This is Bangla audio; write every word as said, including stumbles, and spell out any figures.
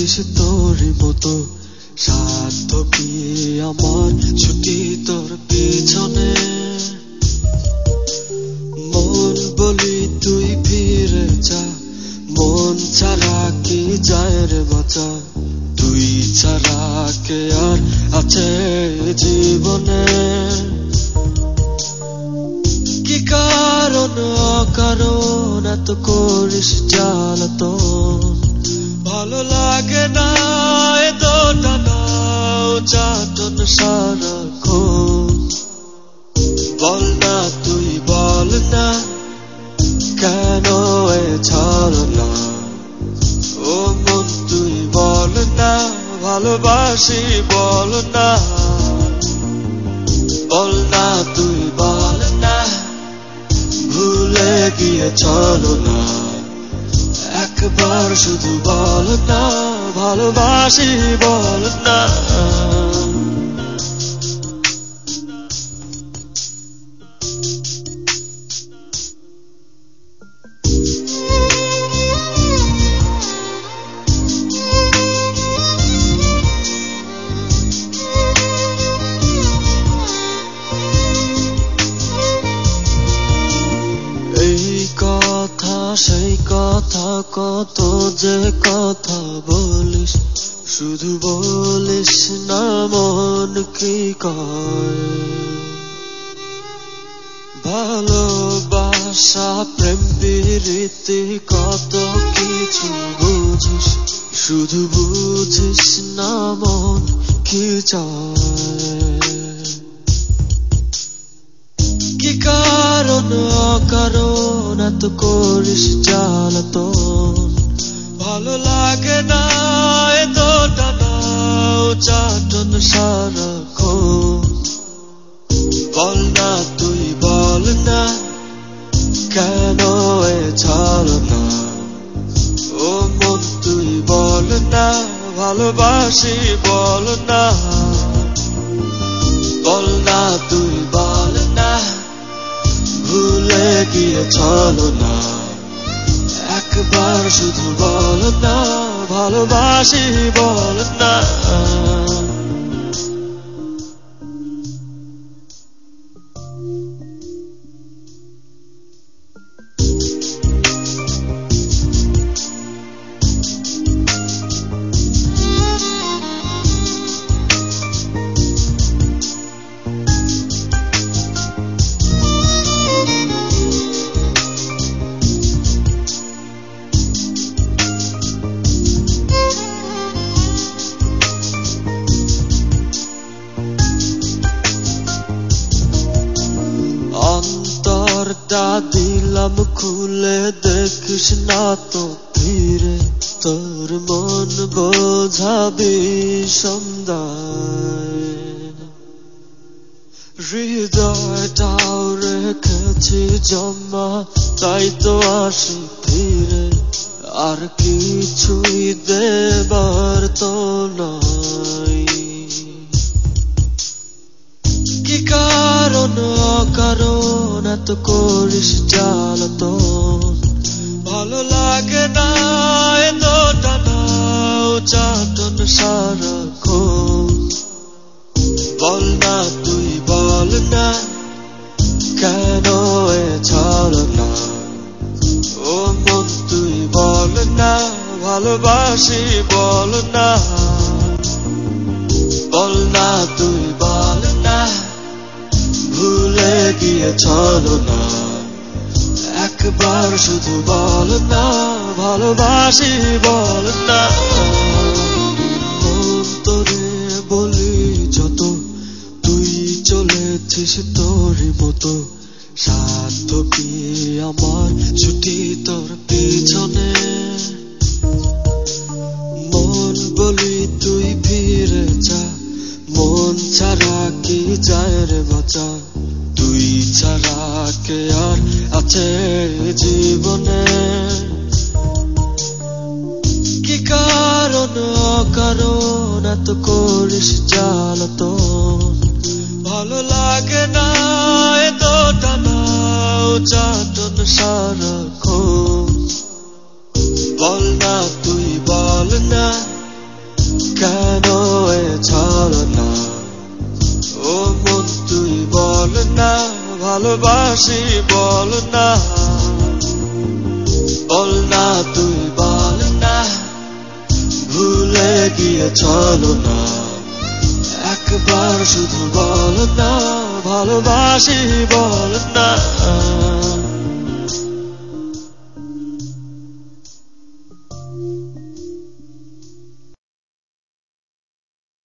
চলেছিস তোরই মতো, সাধ্য কি আমার ছুটি তোর পিছনে। মন বলি তুই ফিরে যা, মন ছাড়া কি যায় রে বাঁচা, তুই ছাড়া কে আর আছে জীবনে। কি কারণ অকারণ এত করিস জ্বালাতন, ভালো লাগে না এ দোটানা চাটন সারাক্ষণ। বল না তুই বল না কেন এ ছলনা, ও মন তুই বল না ভালোবাসি বল না। বল না তুই বল না ভুলে গিয়ে চলো না, একবার শুধু বল না ভালোবাসি বল না। সেই কথা কত যে কথা বলিস, শুধু বলিস না মন কি কয়। ভালোবাসা প্রেম প্রীতি কত কিছু বুঝিস, শুধু বুঝিস না মন কি চায়। কি কারণ অকারণ এত করিস জ্বালাতন, ভালো লাগে না এ দোটানা চাটন সারাক্ষণ। বল না তুই বল না কেন এ ছলনা, ও মন তুই বল না ভালোবাসি বল না। বল না তুই বল না ভুলে গিয়ে চলো না, একবার শুধু বল না ভালোবাসি বল না। অন্তরটা দিলাম খুলে দেখিস না তো ধীরে, তোর মন বোঝাবি সন্ধ্যায়। হৃদয়টাও রেখেছি জমা তাই তো আসি ফিরে, আর কিছুই দেবার তো নাই। কি কারণ অকারণ এত করিস জ্বালাতন, ভালো লাগে না এ দোটানা চাটন সারাক্ষণ। বল না তুই বল না কেন এ ছলনা, ও মন তুই বল না ভালোবাসি বল না। বল না তুই বল না ভুলে গিয়ে চলো না, একবার শুধু বল না ভালোবাসি বল না। অন্তরে বলি যত তুই চলেছিস তোরই মতো, সাধ্য কি আমার ছুটি তোর পিছনে। মন বলি তুই ফিরে যা, মন ছাড়া কি যায় রে বাঁচা, তুই ছাড়া কে আর আছে জীবনে। কি কারণ অকারণ এত করিস জ্বালাতন, ভালো লাগে না এ দোটানা চাটন সারাক্ষণ। বল না তুই বল না ভালোবাসি বল না, বল না তুই বল না, ভুলে গিয়ে চলো না, একবার শুধু বল না, ভালোবাসি বল না।